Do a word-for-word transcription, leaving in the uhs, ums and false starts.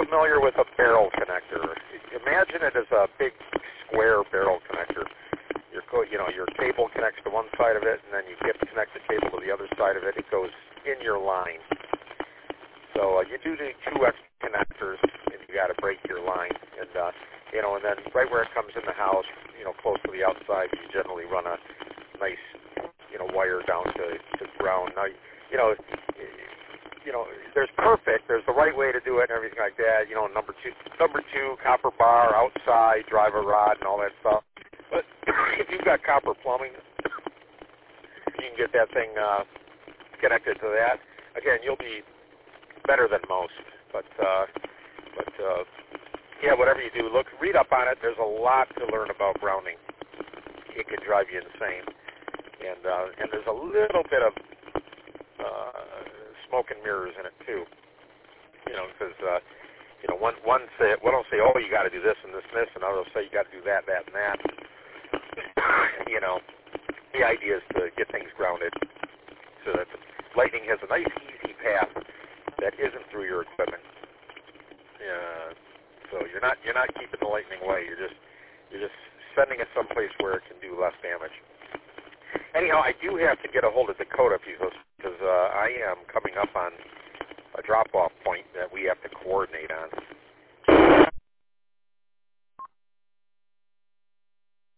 familiar with a barrel connector? Imagine it as a big square barrel connector. Your, co- you know, your cable connects to one side of it, and then you get to connect the cable to the other side of it. It goes in your line. So uh, you do need two extra connectors, and you got to break your line. And uh, you know, and then right where it comes in the house, you know, close to the outside, you generally run a nice, you know, wire down to, to ground. Now, you know, you know, there's perfect. There's the right way to do it and everything like that. You know, number two, number two, copper bar outside, driver rod, and all that stuff. But if you've got copper plumbing, you can get that thing uh, connected to that. Again, you'll be better than most. But uh, but uh, yeah, whatever you do, look, read up on it. There's a lot to learn about grounding. It can drive you insane, and uh, and there's a little bit of uh, smoke and mirrors in it too. You know, because uh, you know, one one say one will say, oh, you got to do this and this and this, and others will say you got to do that, that, and that. You know, the idea is to get things grounded so that the lightning has a nice, easy path that isn't through your equipment. Uh, so you're not you're not keeping the lightning away. You're just you're just sending it someplace where it can do less damage. Anyhow, I do have to get a hold of Dakota because uh, I am coming up on a drop-off point that we have to coordinate on.